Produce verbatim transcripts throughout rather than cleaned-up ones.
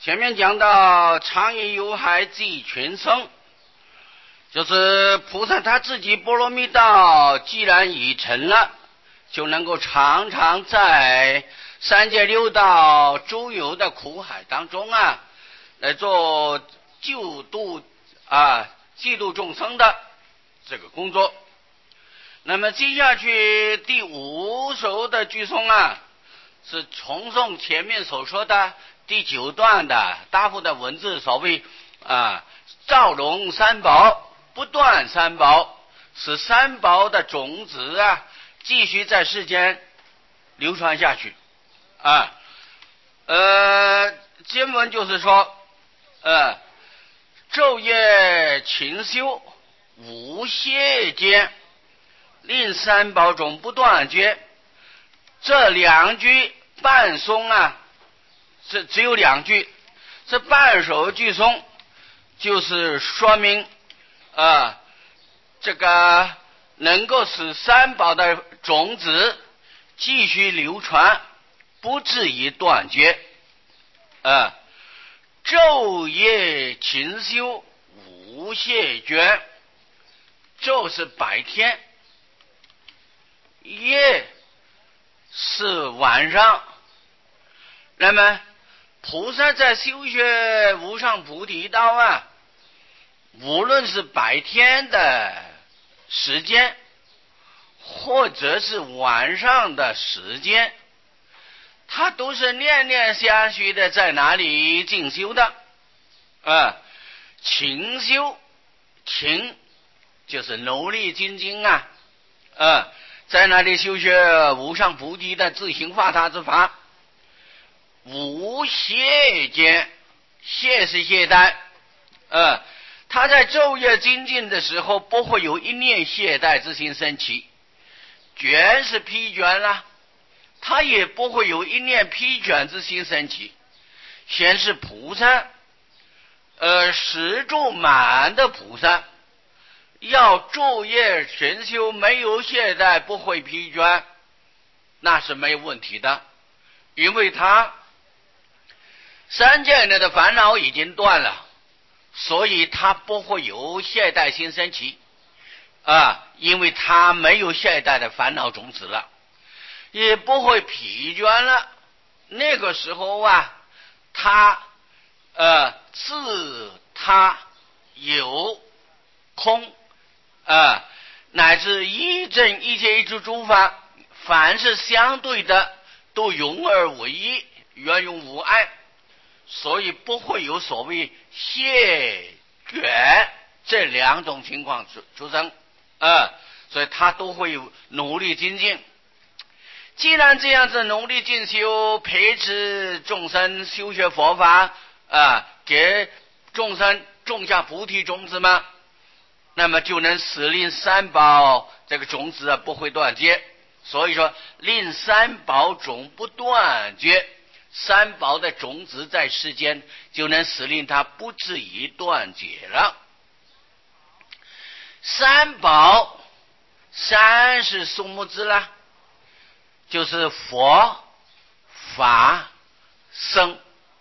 前面讲到常以有害济群生，就是菩萨他自己波罗蜜道既然已成了，就能够常常在三界六道诸有的苦海当中啊，来做救度啊济度众生的这个工作。那么接下去第五首的句颂啊，是重诵前面所说的第九段的大部的文字，所谓啊照容三宝，不断三宝，使三宝的种子啊继续在世间流传下去啊。呃，经文就是说，呃，昼夜勤修，无懈间，令三宝种不断绝。这两句半颂啊，这只有两句，这半首句颂就是说明啊，这个能够使三宝的种子继续流传，不至于断绝。啊，昼夜勤修，无懈倦。昼是白天，夜是晚上。那么菩萨在修学无上菩提道啊，无论是白天的时间或者是晚上的时间，他都是念念相续的在哪里进修的啊？勤修，勤就是努力精进啊啊，在那里修学无上菩提的自行化他之法。无懈间，懈是懈怠，呃，他在昼夜精进的时候，不会有一念懈怠之心升起。倦是疲倦了，他也不会有一念疲倦之心升起。显示菩萨，呃，十住满的菩萨，要昼夜勤修，没有懈怠，不会疲倦，那是没有问题的，因为他三界内的烦恼已经断了，所以他不会有懈怠心升起啊，因为他没有懈怠的烦恼种子了，也不会疲倦了。那个时候啊，他呃自他有空啊，乃至一正一切一诸诸法，凡是相对的都融而为一，圆融无碍。所以不会有所谓懈倦这两种情况出生啊，所以他都会有努力精进。既然这样子努力进修，培植众生修学佛法啊，给众生种下菩提种子嘛，那么就能使令三宝这个种子啊不会断绝。所以说令三宝种不断绝，三宝的种子在世间就能使令它不至于断绝了。三宝，三是数目字啦，就是佛法僧。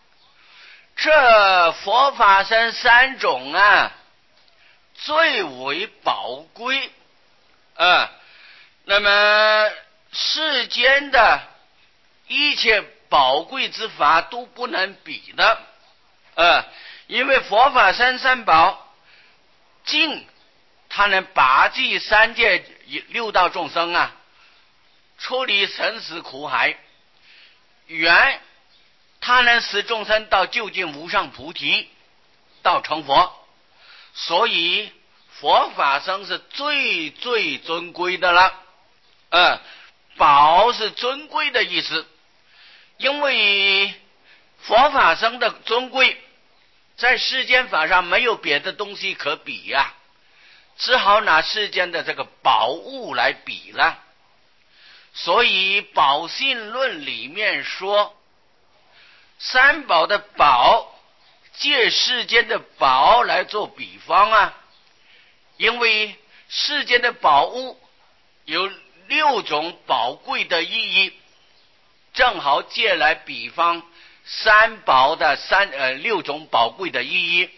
这佛法僧三种啊，最为宝贵啊。那么世间的一切宝贵之法都不能比的，呃，因为佛法僧三宝，净它能拔济三界六道众生啊，出离生死苦海；缘它能使众生到究竟无上菩提，到成佛。所以佛法僧是最最尊贵的了。呃，宝是尊贵的意思。因为佛法僧的尊贵，在世间法上没有别的东西可比呀、啊，只好拿世间的这个宝物来比了。所以宝性论里面说，三宝的宝借世间的宝来做比方啊，因为世间的宝物有六种宝贵的意义，正好借来比方三宝的三呃六种宝贵的意义。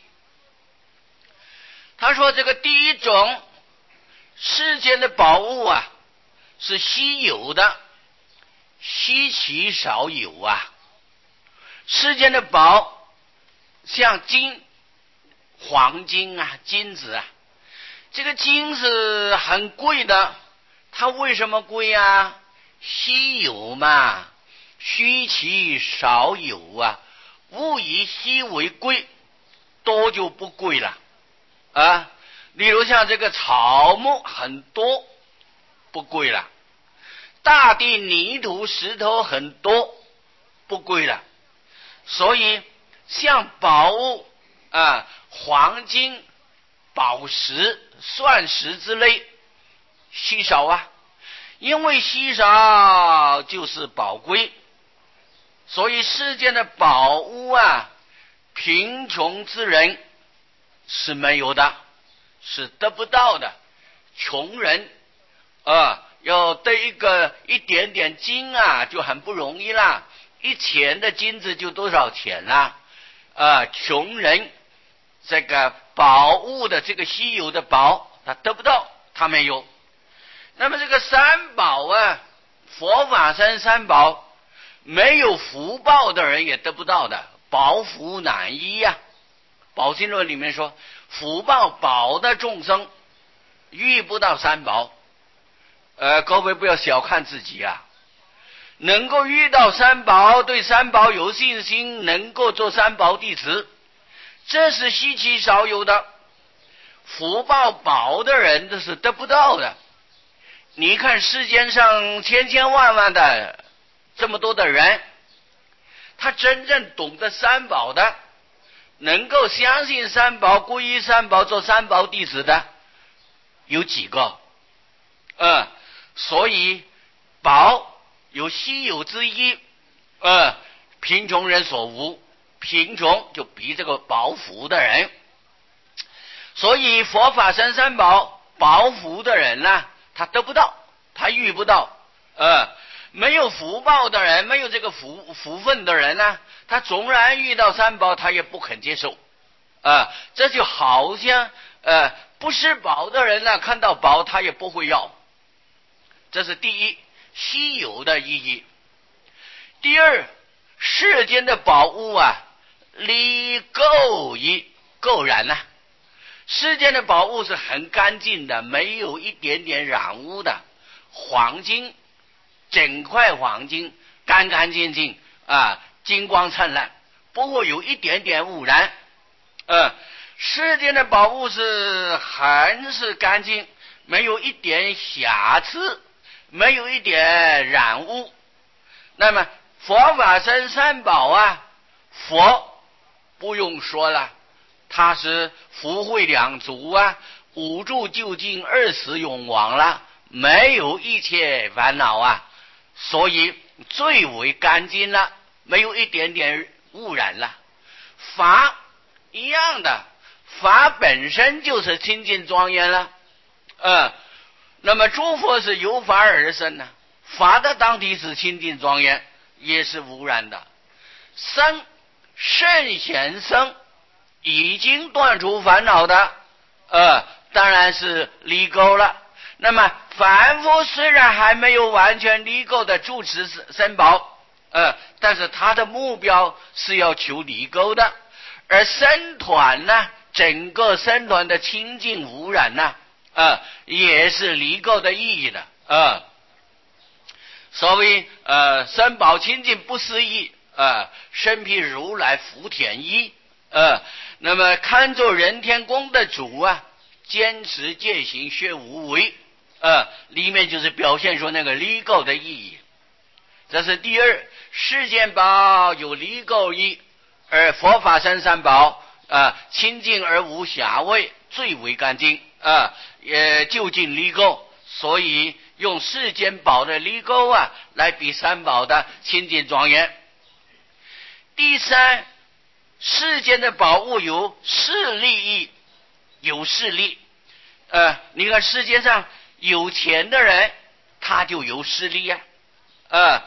他说这个第一种，世间的宝物啊是稀有的，稀奇少有啊。世间的宝像金、黄金啊、金子啊，这个金是很贵的，它为什么贵啊？稀有嘛，虚奇少有啊，物以稀为贵，多就不贵了啊。例如像这个草木很多，不贵了；大地泥土石头很多，不贵了。所以像宝物啊，黄金、宝石、钻石之类稀少啊，因为稀少就是宝贵，所以世间的宝物啊，贫穷之人是没有的，是得不到的。穷人啊，要得一个一点点金啊，就很不容易啦。一钱的金子就多少钱啦？啊，穷人这个宝物的这个稀有的宝，他得不到，他没有。那么这个三宝啊，佛法僧三宝，没有福报的人也得不到的，宝福难依呀、啊。宝经论里面说，福报宝的众生遇不到三宝。呃，各位不要小看自己啊，能够遇到三宝，对三宝有信心，能够做三宝弟子，这是稀奇少有的。福报宝的人都是得不到的。你看世间上千千万万的这么多的人，他真正懂得三宝的，能够相信三宝、皈依三宝、做三宝弟子的有几个？呃，所以宝有稀有之一，呃，贫穷人所无，贫穷就比这个宝福的人。所以佛法僧三宝，宝福的人呢，他得不到，他遇不到。呃，没有福报的人，没有这个福福分的人呢，他纵然遇到三宝，他也不肯接受。啊、呃，这就好像呃不是宝的人呢，看到宝他也不会要。这是第一，稀有的意义。第二，世间的宝物啊，离垢矣，垢染呐、啊。世间的宝物是很干净的，没有一点点染污的。黄金，整块黄金干干净净啊，金光灿烂，不会有一点点污染。呃，世间的宝物是很是干净，没有一点瑕疵，没有一点染污。那么佛法僧三宝啊，佛不用说了，他是福慧两足啊，五住究竟，二死永亡了，没有一切烦恼啊，所以最为干净了，没有一点点污染了。法一样的，法本身就是清净庄严了。呃，那么诸佛是由法而生呢，法的当体是清净庄严，也是无染的。僧圣贤僧已经断除烦恼的，呃，当然是离垢了。那么凡夫虽然还没有完全离垢的住持三宝，呃，但是他的目标是要求离垢的。而僧团呢，整个僧团的清净无染呢，呃，也是离垢的意义的。呃，所谓呃三宝清净不思议，呃，身披如来福田衣，呃，那么看作人天宫的主啊，坚持戒行学无为，呃，里面就是表现出那个离垢的意义。这是第二，世间宝有离垢义，而佛法僧三宝啊、呃，清净而无瑕味，最为干净啊，也究竟离垢，所以用世间宝的离垢啊，来比三宝的清净庄严。第三，世间的宝物有势利义，有势力。呃，你看世界上有钱的人，他就有势力呀、啊。呃，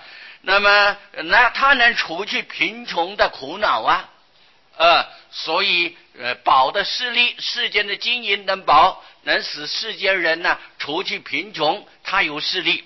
那么那他能除去贫穷的苦恼啊，呃，所以呃宝的势力，世间的金银等宝，能使世间人呢除去贫穷，他有势力。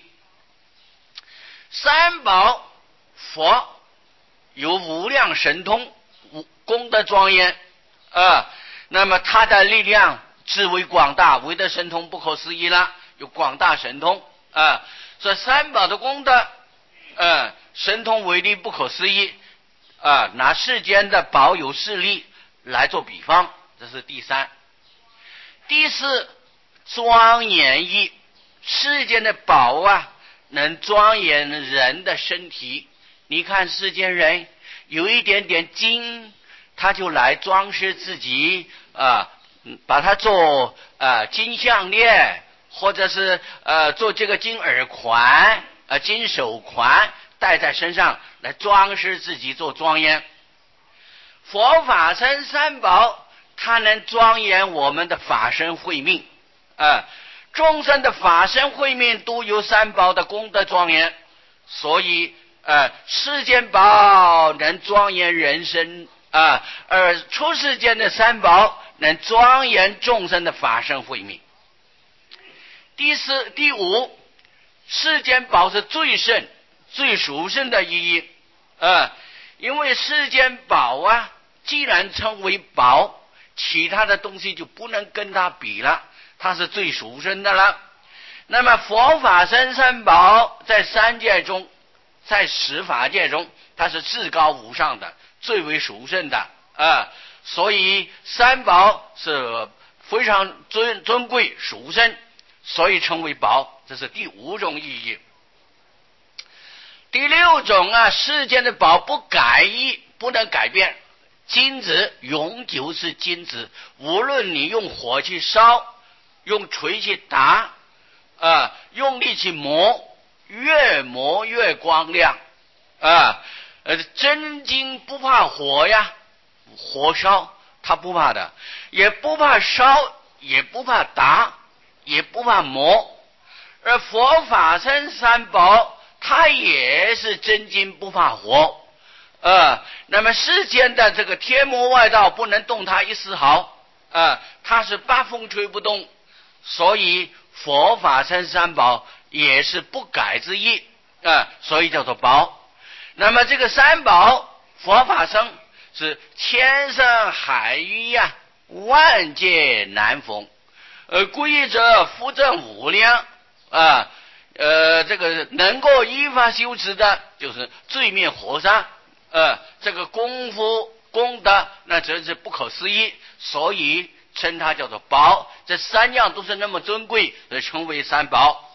三宝佛有无量神通，功德庄严，呃，那么他的力量至为广大，唯德神通不可思议了，有广大神通啊、呃，所以三宝的功德，呃，神通为力不可思议啊、呃，拿世间的宝有势力来做比方，这是第三。第四，庄严意，世间的宝啊，能庄严人的身体。你看世间人有一点点金，他就来装饰自己啊、呃，把它做呃金项链，或者是呃做这个金耳环、呃金手环戴在身上来装饰自己做庄严。佛法僧三宝，它能庄严我们的法身慧命啊、呃，众生的法身慧命都有三宝的功德庄严，所以呃世间宝能庄严人生啊、呃，而出世间的三宝能庄严众生的法身慧命。第四、第五，世间宝是最胜、最殊胜的意义啊、呃，因为世间宝啊，既然称为宝，其他的东西就不能跟它比了，它是最殊胜的了。那么佛法僧三宝在三界中，在十法界中，它是至高无上的，最为殊胜的啊、呃，所以三宝是非常尊尊贵殊胜，所以称为宝，这是第五种意义。第六种啊，世间的宝不改易，不能改变。金子永久是金子，无论你用火去烧，用锤去打，啊，用力去磨，越磨越光亮，啊，呃，真金不怕火呀，火烧它不怕的，也不怕烧，也不怕打，也不怕磨。而佛法僧三宝，它也是真金不怕火。呃，那么世间的这个天魔外道不能动它一丝毫，呃，它是八风吹不动，所以佛法僧三宝也是不改之意啊、呃，所以叫做宝。那么这个三宝佛法僧是千山海域呀、啊，万劫难逢，呃，皈者福正无量啊，呃，这个能够依法修持的，就是罪灭火杀。呃，这个功夫功德那真是不可思议，所以称它叫做宝。这三样都是那么尊贵，而称为三宝。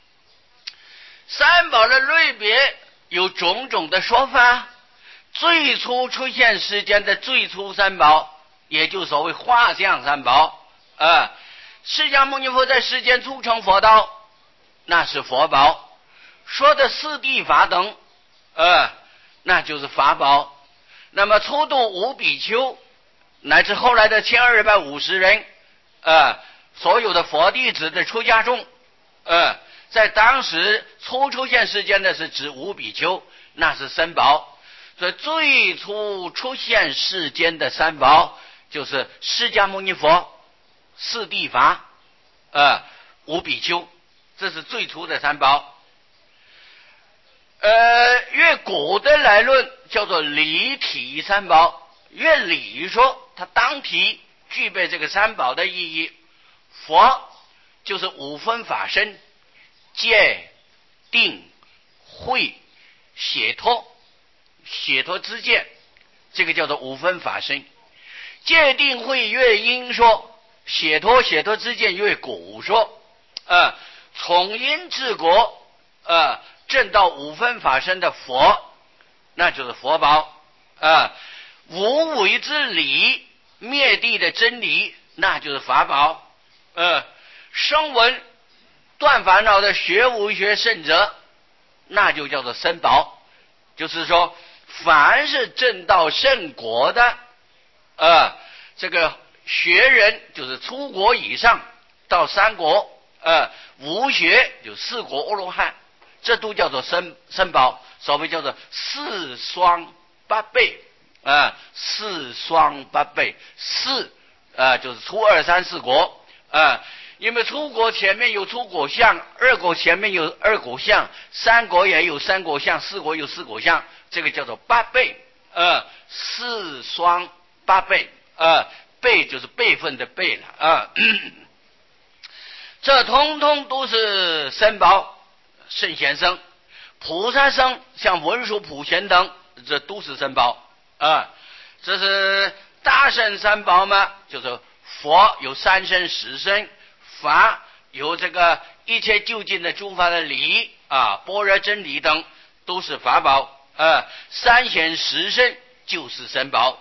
三宝的类别有种种的说法。最初出现世间的最初三宝，也就所谓画像三宝啊、呃。释迦牟尼佛在世间初成佛道，那是佛宝。说的四谛法等，呃。那就是法宝。那么初度五比丘，乃至后来的千二百五十人，呃，所有的佛弟子的出家众，呃，在当时初出现世间的是指五比丘，那是三宝。所以最初出现世间的三宝，就是释迦牟尼佛、四谛法、呃，五比丘，这是最初的三宝。呃，越古的来论叫做理体三宝，越理说它当体具备这个三宝的意义。佛就是五分法身，戒、定、慧、解脱，解脱之见，这个叫做五分法身。戒定慧越因说，解脱解脱之见越古说，呃，从因治国，呃。证到五分法身的佛，那就是佛宝啊！无为之理，灭地的真理，那就是法宝。呃，声闻断烦恼的学无学圣者，那就叫做僧宝。就是说，凡是证到圣果的，呃，这个学人就是出国以上到三国，呃，无学就四国阿罗汉。 这都叫做身身宝，所谓叫做四双八倍啊，四双八倍，四啊就是初二三四国啊，因为初国前面有初国相，二国前面有二国相，三国也有三国相，四国有四国相，这个叫做八倍啊，四双八倍啊，辈就是辈分的辈了啊。这通通都是身宝，圣贤生、菩萨生，像文殊、普贤等，这都是身宝啊。这是大圣三宝嘛，就是佛有三身十身，法有这个一切究竟的诸法的理啊，般若真理等都是法宝啊。三显十身就是身宝。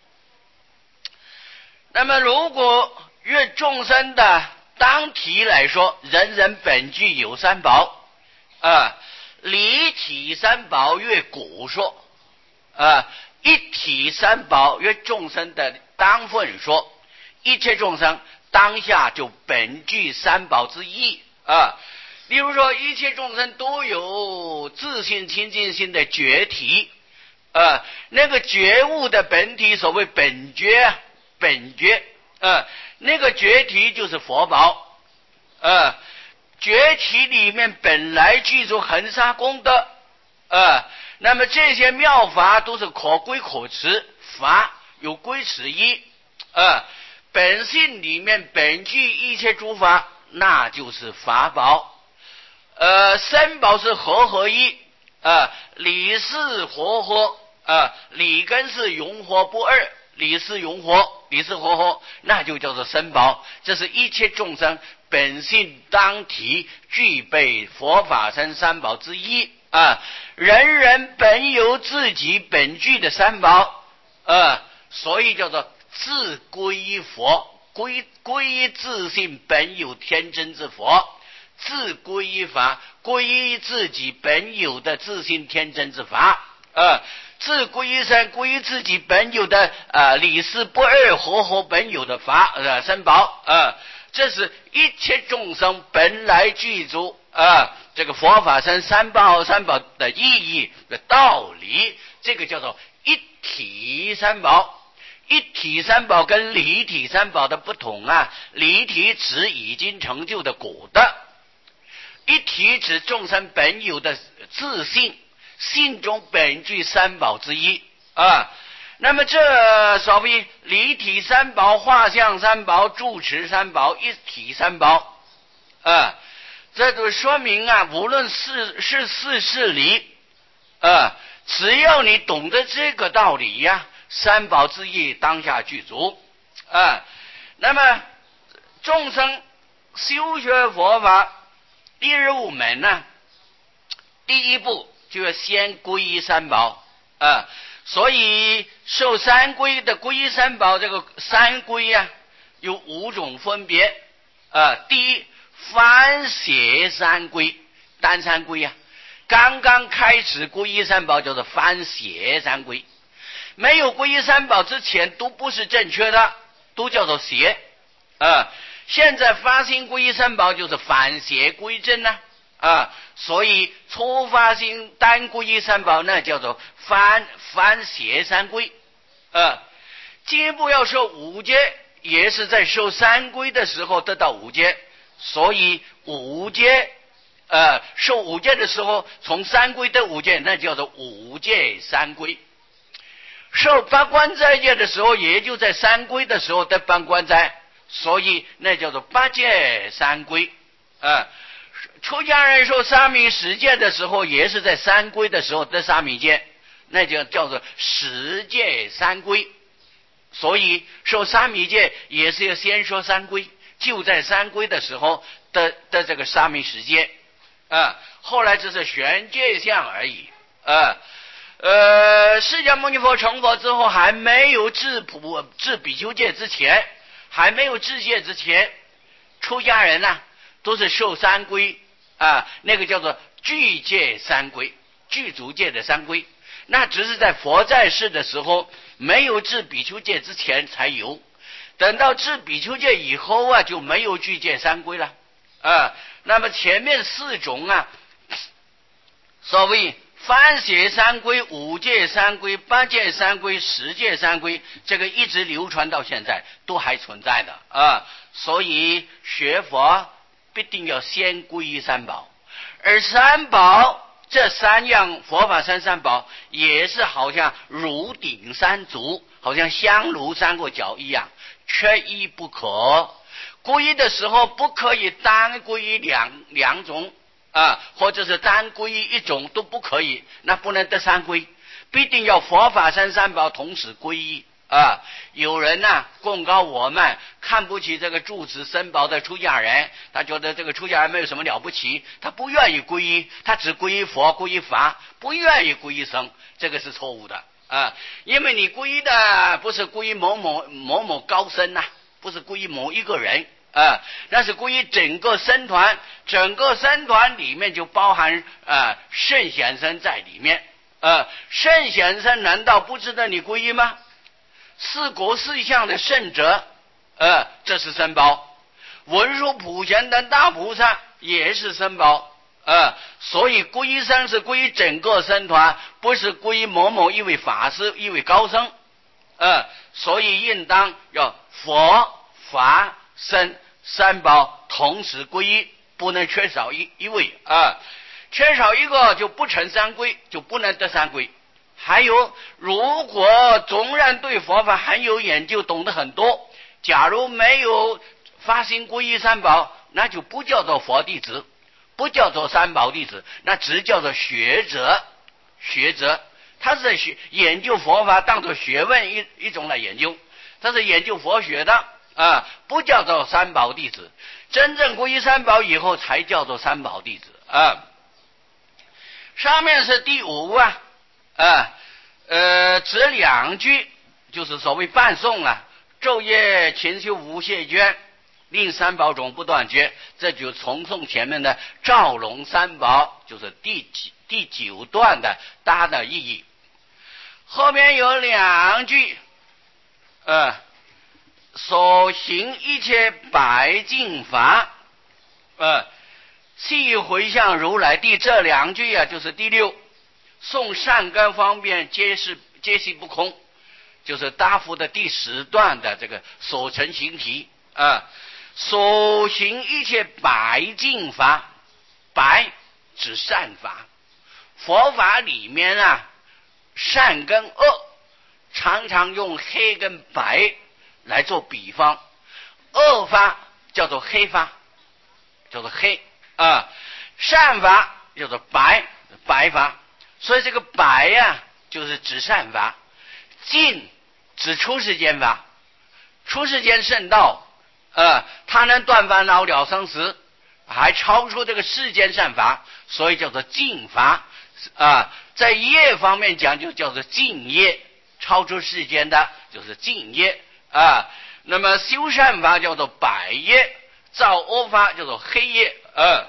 那么如果越众生的当体来说，人人本具有三宝啊，离体三宝越古说啊，一体三宝越众生的当分说，一切众生当下就本具三宝之意啊。例如说，一切众生都有自性清净心的觉体啊，那个觉悟的本体，所谓本觉，本觉啊，那个觉体就是佛宝啊。觉体里面本来具足恒沙功德啊，那么这些妙法都是可归可持，法有归持义啊，本性里面本具一切诸法，那就是法宝。呃，三宝是合合一啊，理事活活啊，理根是融合不二，理事融合，理事活活，那就叫做三宝。这是一切众生本性当体具备佛法僧三宝之一啊，人人本有自己本具的三宝啊，所以叫做自归依佛，归归依自性本有天真之佛，自归依法，归依自己本有的自性天真之法啊，自归依身，归依自己本有的啊理事不二合合本有的法呃三宝啊。这是一切众生本来具足啊，这个佛法僧三宝三宝的意义的道理，这个叫做一体三宝。一体三宝跟离体三宝的不同啊，离体指已经成就的果德，一体指众生本有的自性，性中本具三宝之一啊。那么这所谓离体三宝、画像三宝、住持三宝、一体三宝啊，这就说明啊，无论是是事是理啊，只要你懂得这个道理呀、啊，三宝之意当下具足啊。那么众生修学佛法第入门呢，第一步就要先皈依三宝啊。所以受三皈的皈依三宝，这个三皈啊有五种分别啊。第一，番邪三皈，单三皈啊，刚刚开始皈依三宝叫做番邪三皈，没有皈依三宝之前都不是正确的，都叫做邪啊。现在发心皈依三宝就是反邪归正呢 啊, 啊，所以初发心单皈依三宝那叫做番番邪三皈啊。进一步要受五戒，也是在受三皈的时候得到五戒，所以五戒呃受五戒的时候从三皈得五戒，那叫做五戒三皈。受八关斋戒的时候，也就在三皈的时候得八关斋，所以那叫做八戒三皈啊。出家人受沙弥十戒的时候，也是在三皈的时候得沙弥戒，那就叫做十戒三皈。所以受沙弥戒也是要先说三皈，就在三皈的时候得得这个沙弥十戒啊。后来只是玄戒相而已啊。呃，释迦牟尼佛成佛之后，还没有制普制比丘戒之前，还没有制戒之前，出家人呢、啊、都是受三皈啊，那个叫做具戒三皈，具足戒的三皈，那只是在佛在世的时候，没有制比丘戒之前才有，等到制比丘戒以后啊，就没有具戒三皈了啊。那么前面四种啊， 所谓凡学三规、五戒三规、八戒三规、十戒三规，这个一直流传到现在都还存在的啊。所以学佛必定要先皈依三宝，而三宝这三样佛法三三宝也是好像如顶三足，好像香炉三个角一样，缺一不可。皈依的时候不可以单皈依两两种啊，或者是单皈依一种都不可以，那不能得三皈，必定要佛法三三宝同时皈依啊。有人呢、啊、控告我们看不起这个住持僧宝的出家人，他觉得这个出家人没有什么了不起，他不愿意皈依，他只皈依佛皈依法，不愿意皈依僧，这个是错误的啊。因为你皈依的不是皈依某某某某高僧呐、啊，不是皈依某一个人啊，那是皈依整个僧团，整个僧团里面就包含啊圣显僧在里面啊。圣显僧难道不值得你皈依吗？四国四相的圣者，呃，这是僧宝。文殊普贤等大菩萨也是僧宝，呃，所以皈依僧是皈依整个僧团，不是皈依某某一位法师一位高僧，呃，所以应当要佛法僧三宝同时皈依，不能缺少一一位啊、呃，缺少一个就不成三皈，就不能得三皈。还有，如果纵然对佛法很有研究，懂得很多，假如没有发心皈依三宝，那就不叫做佛弟子，不叫做三宝弟子，那只叫做学者。学者他是学研究佛法当作学问一一种来研究，他是研究佛学的啊，不叫做三宝弟子。真正皈依三宝以后才叫做三宝弟子啊。上面是第五啊啊呃这两句就是所谓伴诵啊，昼夜勤修无懈倦，令三宝种不断绝，这就重诵前面的照龙三宝，就是第几第九段的大的意义。后面有两句呃所行一切百净法，呃细回向如来地，这两句啊就是第六，诵善根方便皆是皆悉不空，就是大佛的第十段的这个所成行体啊。所行一切百净法，百指善法，佛法里面啊善跟恶常常用黑跟白来做比方，恶法叫做黑法，叫做黑啊，善法叫做白白法。所以这个白呀、啊、就是指善法，净指出世间法，出世间圣道呃，它能断烦恼了生死，还超出这个世间善法，所以叫做净法啊。在业方面讲就叫做净业，超出世间的就是净业啊。那么修善法叫做白业，造恶法叫做黑业啊。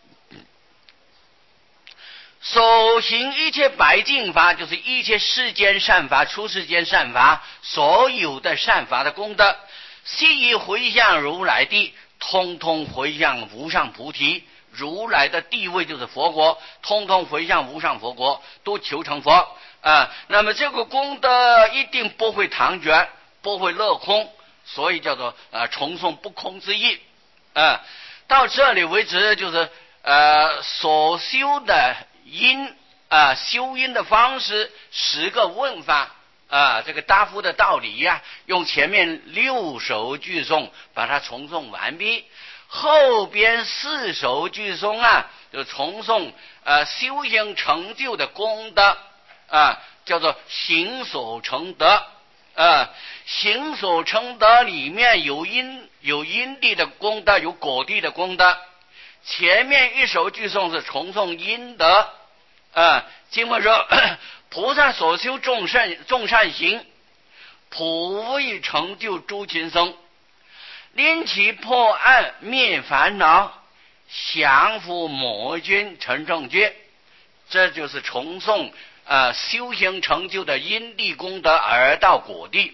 所行一切百净法，就是一切世间善法、出世间善法，所有的善法的功德，悉回向如来地，通通回向无上菩提。如来的地位就是佛国，通通回向无上佛国，都求成佛啊。那么这个功德一定不会唐绝，不会落空，所以叫做呃重诵不空之意啊。到这里为止，就是呃所修的因啊，修因的方式十个问法啊，这个大夫的道理呀、啊，用前面六首句诵把它重诵完毕，后边四首句诵啊，就重诵呃修行成就的功德啊，叫做行所成德啊。行所成德里面有因有因地的功德，有果地的功德。前面一首句诵是重诵因德啊，经文说菩萨所修众善众善行，普为成就诸群生，令其破案灭烦恼，降伏魔君成正觉。这就是重诵呃修行成就的因地功德而到果地。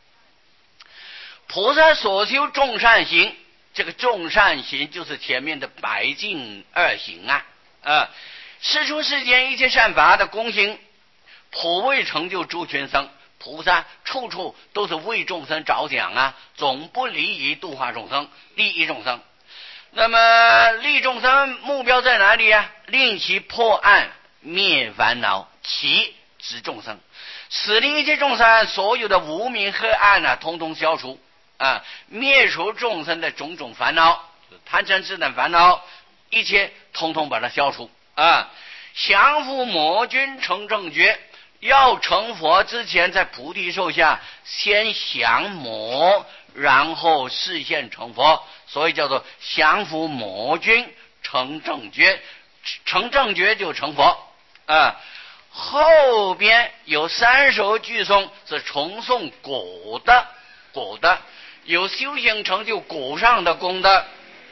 菩萨所修众善行，这个众善行就是前面的白净二行啊啊。 世出世间一切善法的功行，普为成就诸群生。菩萨处处都是为众生着想啊，总不离于度化众生，利益众生。那么利众生目标在哪里啊？令其破案灭烦恼，其指众生，使令一切众生所有的无明黑暗啊，通通消除啊，灭除众生的种种烦恼，贪嗔痴等烦恼，一切通通把它消除啊。降伏魔君成正觉，要成佛之前，在菩提树下先降魔，然后示现成佛，所以叫做降伏魔君成正觉，成正觉就成佛啊。后边有三首句颂是重诵果的，果的有修行成就果上的功德。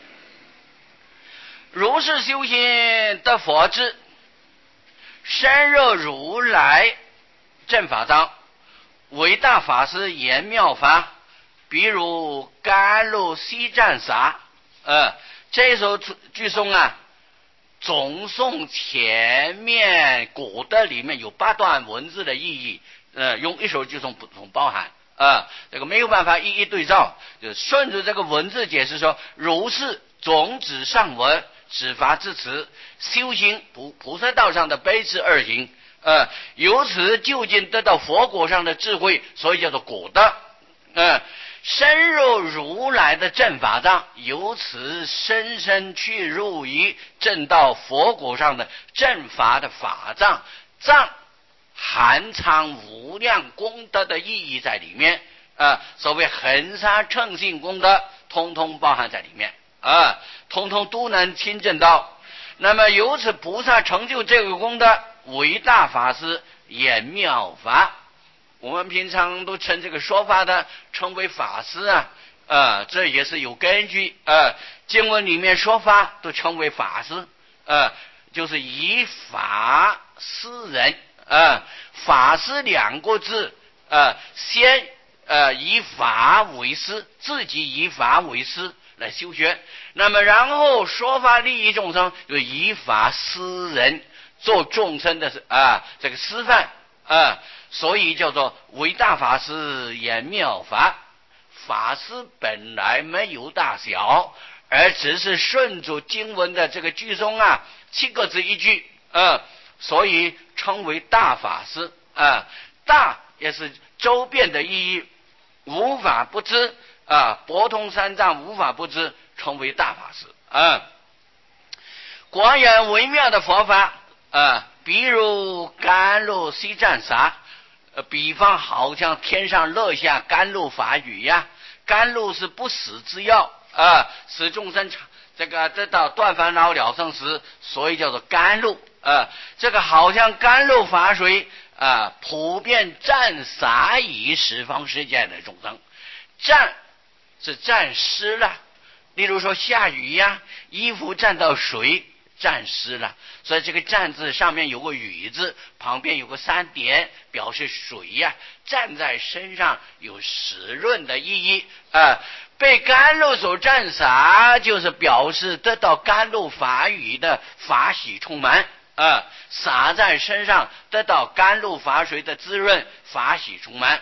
如是修行得佛智，深入如来正法藏，伟大法师言妙法，比如甘露西占撒。呃，这首句颂啊，总颂前面果的里面有八段文字的意义，呃，用一首句颂不同包含啊、呃，这个没有办法一一对照，就顺着这个文字解释说，如是总指上文，指法至此，修行菩菩萨道上的悲智二行，呃，由此就近得到佛果上的智慧，所以叫做果的，呃，深入如来的正法藏，由此深深去入于正道佛果上的正法的法藏，藏含藏无量功德的意义在里面啊、呃，所谓恒沙称性功德，通通包含在里面啊，通通都能亲证到。那么由此菩萨成就这个功德，伟大法师演妙法。我们平常都称这个说法的称为法师啊，呃，这也是有根据。呃，经文里面说法都称为法师，呃，就是以法施人。呃，法师两个字，呃，先呃以法为师，自己以法为师来修学，那么然后说法利益众生，就以法施人，做众生的啊、呃、这个示范啊、呃，所以叫做伟大法师演妙法。法师本来没有大小，而只是顺着经文的这个句中啊，七个字一句，呃，所以称为大法师啊、呃。大也是周遍的意义，无法不知啊，博通三藏，无法不知，称为大法师啊。果然微妙的佛法啊，比如甘露西占撒，呃，比方好像天上落下甘露法雨呀，甘露是不死之药啊，使众生这个得到断烦恼了生死，所以叫做甘露啊。这个好像甘露法水啊，普遍占洒于十方世界的众生。沾是沾湿了，例如说下雨呀，衣服沾到水，沾湿了，所以这个沾字上面有个雨字，旁边有个三点，表示水呀，沾在身上有湿润的意义啊、呃。被甘露所沾洒，就是表示得到甘露法雨的法喜充满啊、呃，洒在身上得到甘露法水的滋润，法喜充满。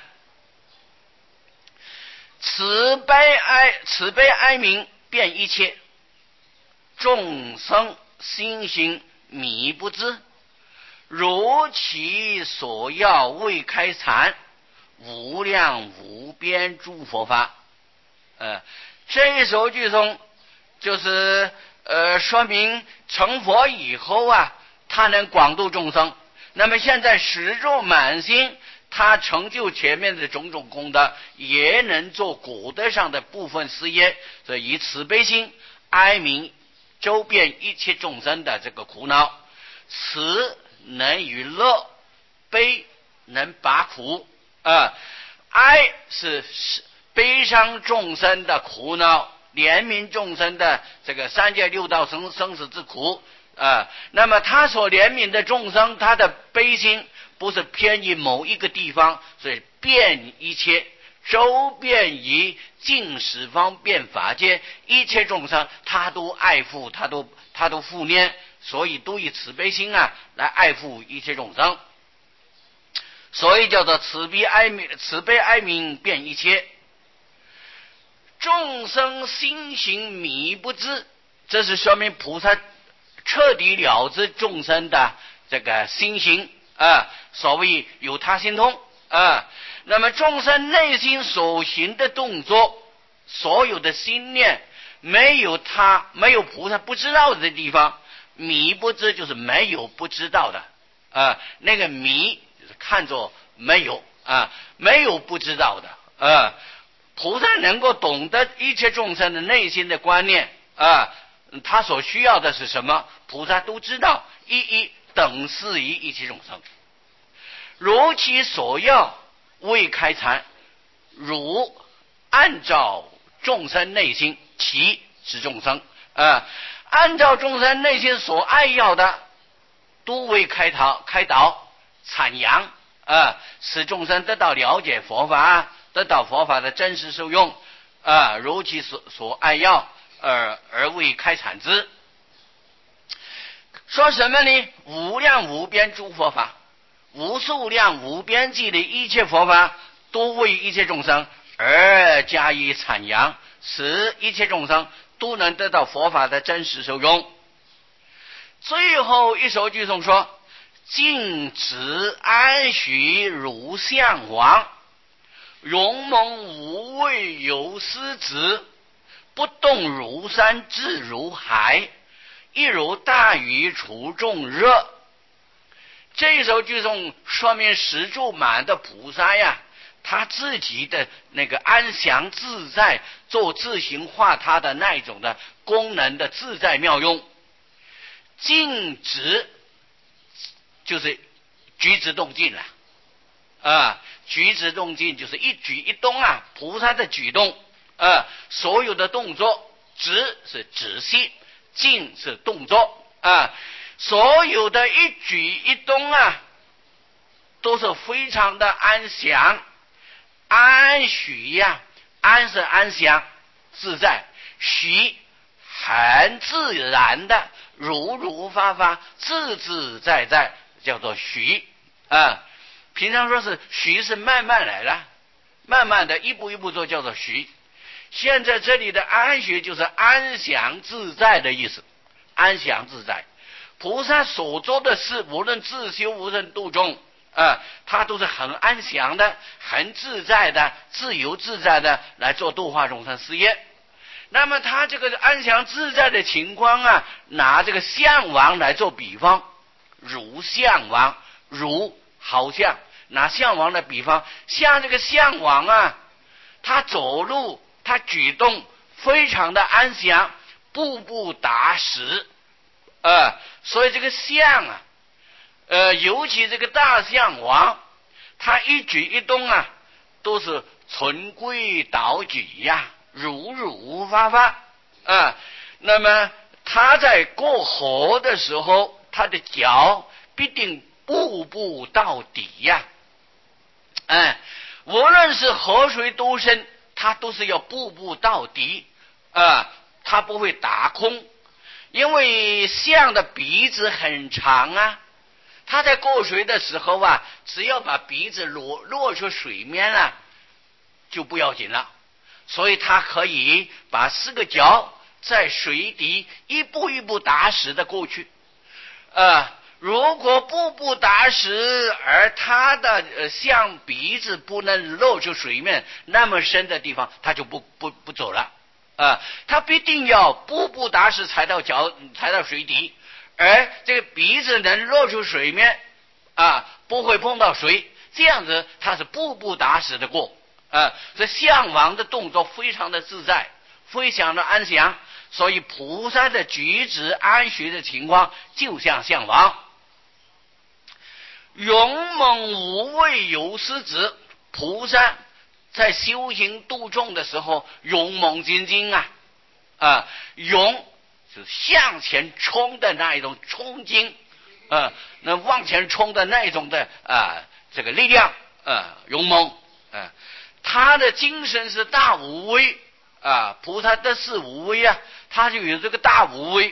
慈悲哀慈悲哀悯遍一切众生心行迷不知，如其所要未开阐，无量无边诸佛法。呃，这一首句中就是呃说明成佛以后啊，他能广度众生。那么现在始终满心，他成就前面的种种功德，也能做果德上的部分事业，所以以慈悲心哀悯周遍一切众生的这个苦恼。慈能与乐，悲能拔苦啊、呃，哀是悲伤众生的苦恼，怜悯众生的这个三界六道生生死之苦啊、呃。那么他所怜悯的众生，他的悲心不是偏于某一个地方，所以遍一切，周遍于尽十方遍法界，一切众生他都爱护，他都他都护念， 所以都以慈悲心啊来爱护一切众生，所以叫做慈悲爱悯，慈悲爱悯遍一切。众生心行迷不知，这是说明菩萨彻底了知众生的这个心行啊，所谓有他心通啊。那么众生内心所行的动作，所有的心念，没有他没有菩萨不知道的地方，迷不知就是没有不知道的啊，那个迷就是看作没有啊，没有不知道的啊。菩萨能够懂得一切众生的内心的观念啊，他所需要的是什么，菩萨都知道，一一等视于一切众生，如其所要，未开阐，如按照众生内心，其是众生啊，按照众生内心所爱要的，都未开导开导阐扬啊，使众生得到了解佛法，得到佛法的真实受用啊，如其所所爱要而而未开阐之。说什么呢？无量无边诸佛法，无数量无边际的一切佛法，都为一切众生而加以阐扬，使一切众生都能得到佛法的真实受用。最后一首句颂说：静止安许如象王，勇猛无畏有狮子，不动如山智如海，一如大雨除众热。这首句颂说明十住满的菩萨呀，他自己的那个安详自在，做自行化他的那种的功能的自在妙用。静止就是举止动静了啊，举止动静就是一举一动啊，菩萨的举动啊，所有的动作，止是止息，静是动作啊，所有的一举一动啊，都是非常的安详安许呀，安是安详自在，许很自然的如如发发自自在在，叫做许啊。平常说是许是慢慢来了，慢慢的一步一步做叫做许。现在这里的安许就是安详自在的意思，安详自在。菩萨所做的事，无论自修无论度众啊，他都是很安详的，很自在的，自由自在的来做度化众生事业。那么他这个安详自在的情况啊，拿这个象王来做比方，如象王，如好像拿象王的比方，像这个象王啊，他走路他举动非常的安详，步步踏实呃，所以这个象啊，呃，尤其这个大象王，他一举一动啊，都是循规蹈矩呀，如如发发啊、呃。那么他在过河的时候，他的脚必定步步到底呀。哎、呃，无论是河水多深，他都是要步步到底啊、呃，他不会打空。因为象的鼻子很长啊，它在过水的时候啊，只要把鼻子落落出水面了，就不要紧了。所以它可以把四个脚在水底一步一步踏实的过去。呃，如果步步踏实，而它的呃象鼻子不能露出水面那么深的地方，它就不不不走了。啊，他必定要步步踏实踩到脚，踩到水底，而这个鼻子能露出水面，啊，不会碰到水，这样子他是步步踏实的过，啊，这象王的动作非常的自在，非常的安详，所以菩萨的举止安徐的情况就像象王。勇猛无畏有狮子，菩萨在修行度众的时候，勇猛精进啊，啊，勇是向前冲的那一种冲劲，啊，那往前冲的那一种的啊，这个力量，啊，勇猛，啊，他的精神是大无畏啊，菩萨的是无畏啊，他就有这个大无畏，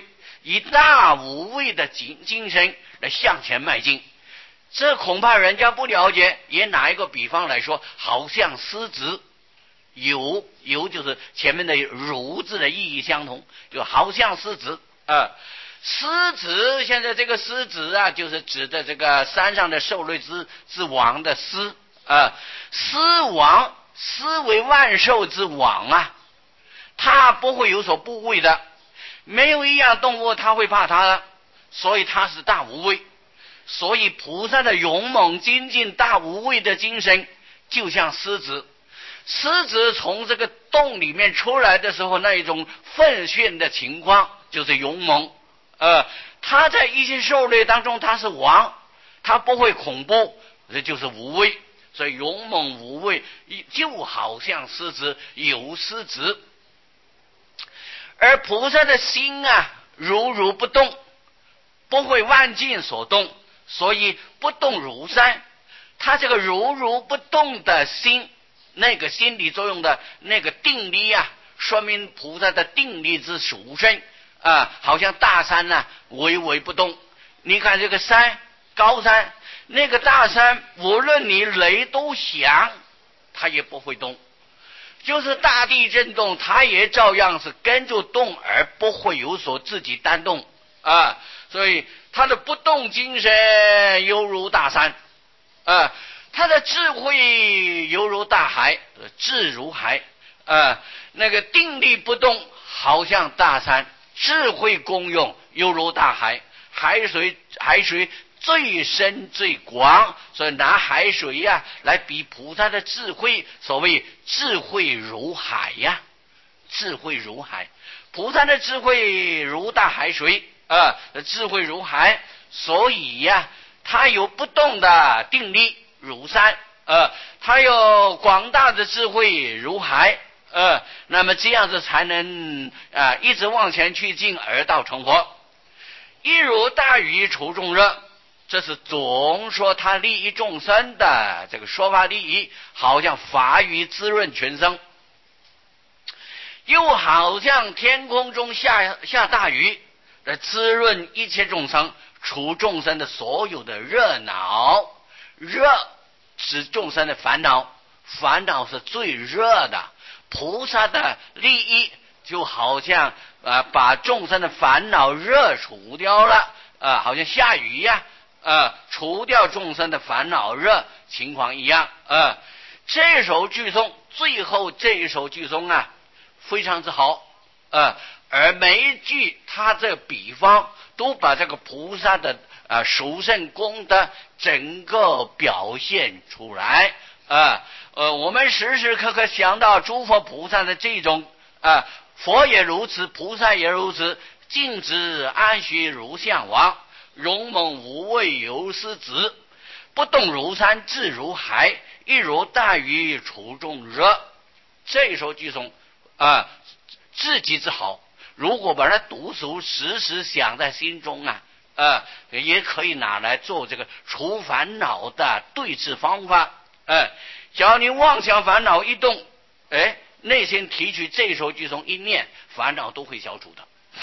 以大无畏的精精神来向前迈进。这恐怕人家不了解，也拿一个比方来说，好像狮子，有有就是前面的如字的意义相同，就好像狮子啊、呃。狮子现在这个狮子啊，就是指的这个山上的狩猎之之王的狮啊，狮王，狮为万兽之王啊，他不会有所不畏的，没有一样动物他会怕他的，所以他是大无畏。所以菩萨的勇猛精进大无畏的精神，就像狮子，狮子从这个洞里面出来的时候，那一种奋迅的情况就是勇猛。呃，他在一些狩猎当中他是王，他不会恐怖，这就是无畏。所以勇猛无畏，就好像狮子，有狮子。而菩萨的心啊，如如不动，不会万境所动，所以不动如山。他这个如如不动的心，那个心理作用的那个定力啊，说明菩萨的定力之殊胜啊，好像大山呢、啊、巍巍不动。你看这个山，高山，那个大山，无论你雷都响，它也不会动。就是大地震动，它也照样是跟着动，而不会有所自己单动啊。所以他的不动精神犹如大山啊，他的智慧犹如大海，智如海啊。那个定力不动，好像大山；智慧功用犹如大海。海水，海水最深最广，所以拿海水呀、啊、来比菩萨的智慧，所谓智慧如海呀，智慧如海。菩萨的智慧如大海水啊，智慧如海，所以呀、啊，他有不动的定力如山，呃，他有广大的智慧如海，呃，那么这样子才能啊、呃、一直往前去进，而到成佛。一如大禹除众热，这是总说他利益众生的这个说法利益，好像法雨滋润群生，又好像天空中下下大雨，来滋润一切众生，除众生的所有的热恼。热是众生的烦恼，烦恼是最热的。菩萨的利益就好像呃把众生的烦恼热除掉了，呃好像下雨呀、啊，呃除掉众生的烦恼热情况一样。呃这首句诵，最后这一首句诵啊，非常之好，呃而每一句他这比方都把这个菩萨的呃殊胜功德整个表现出来。呃呃我们时时刻刻想到诸佛菩萨的这种啊、呃，佛也如此，菩萨也如此，静止安虚如象王，勇猛无畏有狮子，不动如山，智如海，一如大禹除众热。这一首句诵啊，至极之好。如果把它读熟，时时想在心中啊，呃，也可以拿来做这个除烦恼的对治方法。呃，只要你妄想烦恼一动，哎，内心提取这首句诵一念，烦恼都会消除的。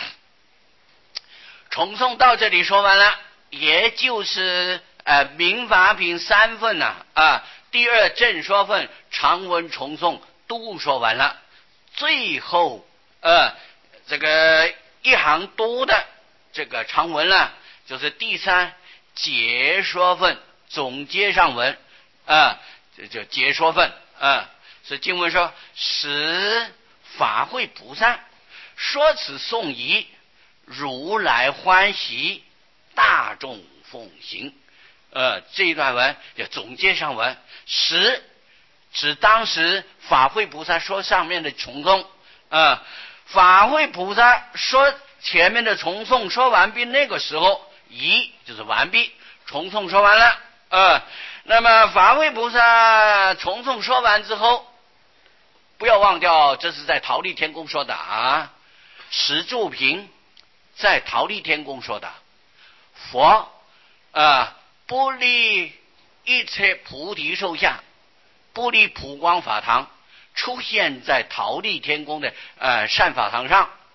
重诵到这里说完了，也就是呃民法品三份呐 啊, 啊，第二正说分长文重诵都说完了，最后呃这个一行多的这个长文了，就是第三解说分总结上文啊，这就解说分啊。是经文说，使法会菩萨说此颂仪，如来欢喜，大众奉行。呃，这一段文就总结上文，使指当时法会菩萨说上面的重诵，呃，法会菩萨说前面的重诵说完毕，那个时候仪就是完毕，重诵说完了，呃，那么法会菩萨重诵说完之后，不要忘掉，这是在忉利天宫说的啊。石柱平在忉利天宫说的，佛啊不离一切菩提树下，不离普光法堂，出现在忉利天宫的呃善法堂上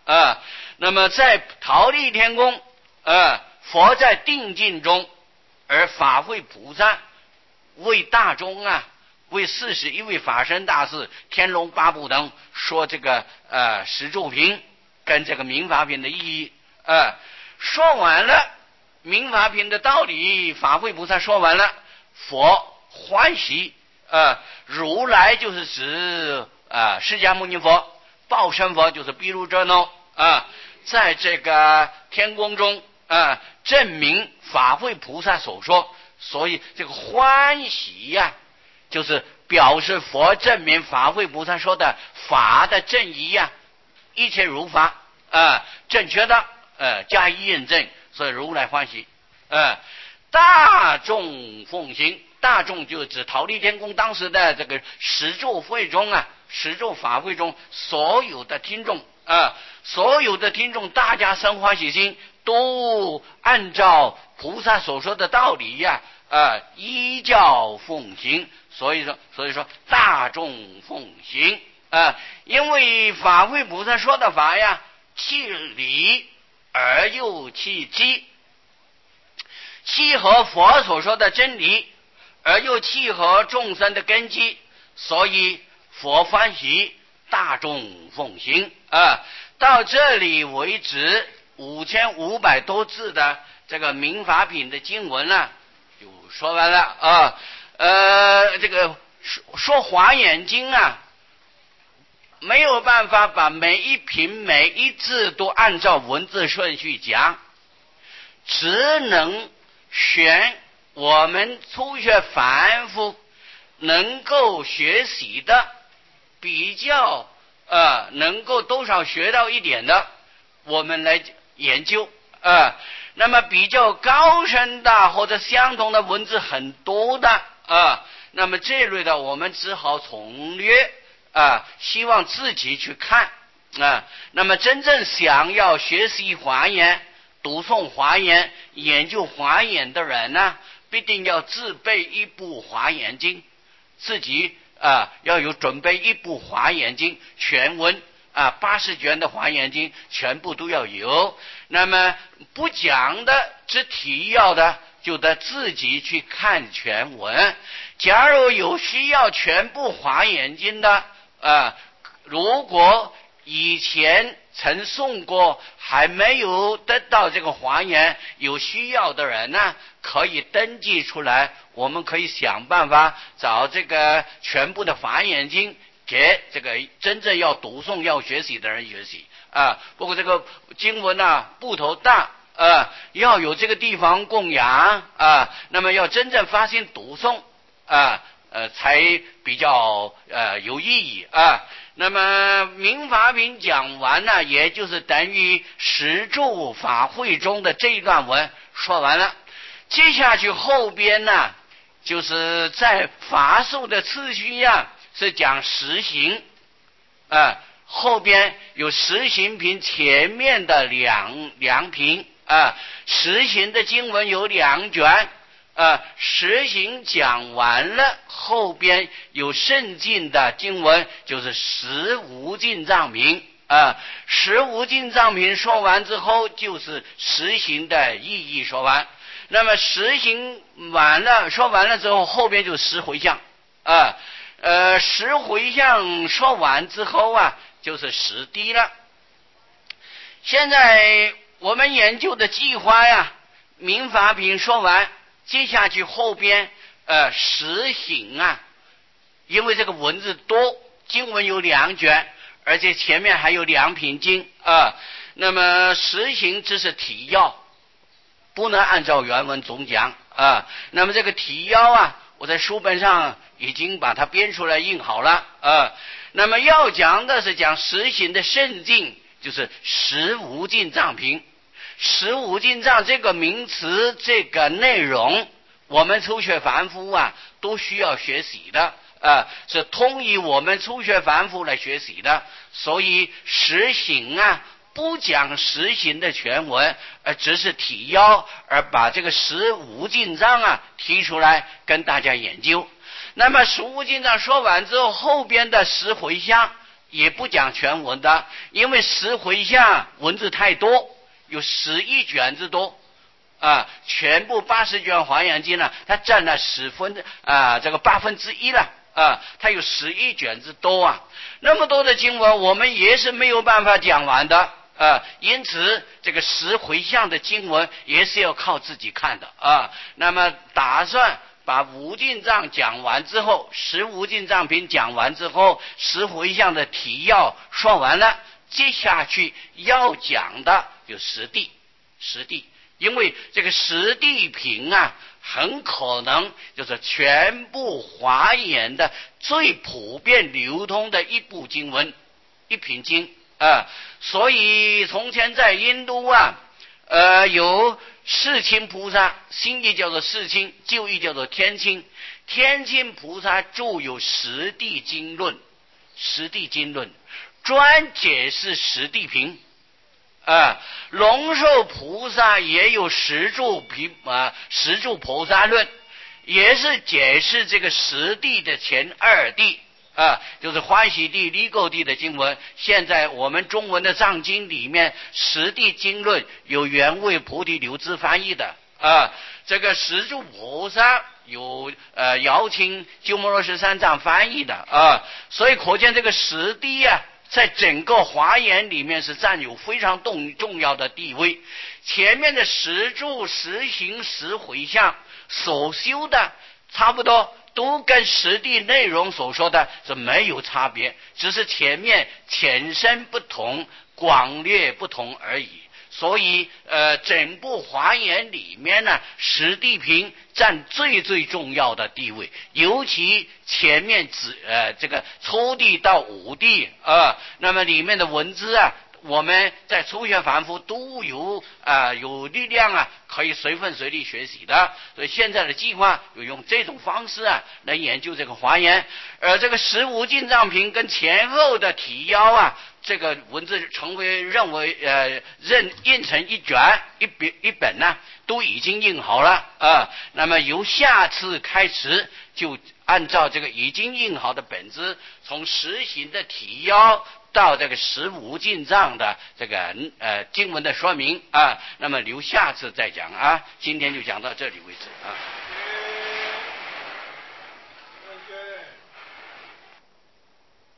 啊。那么在忉利天宫，呃，佛在定境中，而法会菩萨为大众啊，为四十一位法身大士、天龙八部等说这个呃十咒品跟这个民法品的意义。呃，说完了民法品的道理，法会菩萨说完了，佛欢喜。呃，如来就是指啊、呃、释迦牟尼佛，报身佛就是毗卢遮那啊。在这个天宫中啊、呃，证明法会菩萨所说，所以这个欢喜呀、啊，就是表示佛证明法会菩萨说的法的正义呀、啊，一切如法啊、呃，正确的呃加以验证，所以如来欢喜。呃，大众奉行，大众就指忉利天宫当时的这个十咒会中啊，十咒法会中所有的听众。啊，所有的听众，大家生欢喜心，都按照菩萨所说的道理呀、啊，啊，依教奉行。所以说，所以说大众奉行啊，因为法会菩萨说的法呀，契理而又契机，契合佛所说的真理，而又契合众生的根基，所以佛欢喜。大众奉行啊，到这里为止，五千五百多字的这个民法品的经文呢，就说完了啊。呃，这个说说华严经啊，没有办法把每一品每一字都按照文字顺序讲，只能选我们初学凡夫能够学习的。比较呃能够多少学到一点的，我们来研究啊、呃。那么比较高深的或者相同的文字很多的啊、呃，那么这类的我们只好从略啊、呃，希望自己去看啊、呃。那么真正想要学习华严、读诵华严、研究华严的人呢，必定要自备一部华严经，自己。啊，要有准备一部华严经全文啊，八十卷的华严经全部都要有。那么不讲的，只提要的，就得自己去看全文。假如有需要全部华严经的啊，如果以前曾诵过还没有得到这个华严，有需要的人呢，可以登记出来，我们可以想办法找这个全部的华严经给这个真正要读诵要学习的人学习啊。不过这个经文啊部头大啊，要有这个地方供养啊，那么要真正发心读诵啊呃才比较呃有意义啊。那么民法品讲完了，也就是等于十咒法会中的这一段文说完了。接下去后边呢，就是在法术的次序呀，是讲实行啊，后边有实行品，前面的两两品啊，实行的经文有两卷。呃，实行讲完了，后边有圣境的经文，就是十无尽藏品啊。十无尽藏品说完之后，就是实行的意义说完。那么实行完了，说完了之后，后边就十回向啊。呃，十回向说完之后啊，就是十谛了。现在我们研究的计划呀，民法品说完。接下去后边呃实行啊，因为这个文字多，经文有两卷，而且前面还有两品经啊。那么实行只是提要，不能按照原文总讲啊。那么这个提要啊，我在书本上已经把它编出来印好了啊。那么要讲的是讲实行的圣境，就是十无尽藏品。十无尽藏这个名词，这个内容，我们初学凡夫啊都需要学习的啊，是通以我们初学凡夫来学习的。所以实行啊，不讲实行的全文，而只是提要，而把这个十无尽藏啊提出来跟大家研究。那么十无尽藏说完之后，后边的十回向也不讲全文的，因为十回向文字太多，有十一卷之多啊，全部八十卷华严经呢，它占了十分啊这个八分之一了啊，它有十一卷之多啊，那么多的经文我们也是没有办法讲完的啊，因此这个十回向的经文也是要靠自己看的啊。那么打算把无尽藏讲完之后，十无尽藏品讲完之后，十回向的提要说完了，接下去要讲的有十地，十地，因为这个十地品啊，很可能就是全部华严的最普遍流通的一部经文，一品经啊。所以从前在印度啊，呃，有世亲菩萨，新译叫做世亲，旧译叫做天亲。天亲菩萨著有十地经论，十地经论专解释十地品。啊，龙寿菩萨也有十住品啊，十住菩萨论，也是解释这个十地的前二地。啊，就是欢喜地、离垢地的经文。现在我们中文的藏经里面，十地经论有原位菩提流支翻译的啊。这个十住菩萨有呃姚清鸠摩罗什三藏翻译的啊。所以可见这个十地啊，在整个华严里面是占有非常重重要的地位。前面的十住、十行、十回向所修的，差不多都跟实地内容所说的是没有差别，只是前面浅深不同，广略不同而已。所以呃，整部华严里面呢，十地品占最最重要的地位，尤其前面指呃这个初地到五地啊、呃，那么里面的文字啊，我们在初学凡夫都有啊、呃、有力量啊，可以随分随地学习的。所以现在的计划有用这种方式啊来研究这个华严，而这个十无尽藏品跟前后的提要啊，这个文字成为认为呃认印成一卷一本一本呢、啊，都已经印好了啊。那么由下次开始就按照这个已经印好的本子，从实行的提要到这个十无尽藏的这个呃经文的说明啊，那么留下次再讲啊。今天就讲到这里为止啊。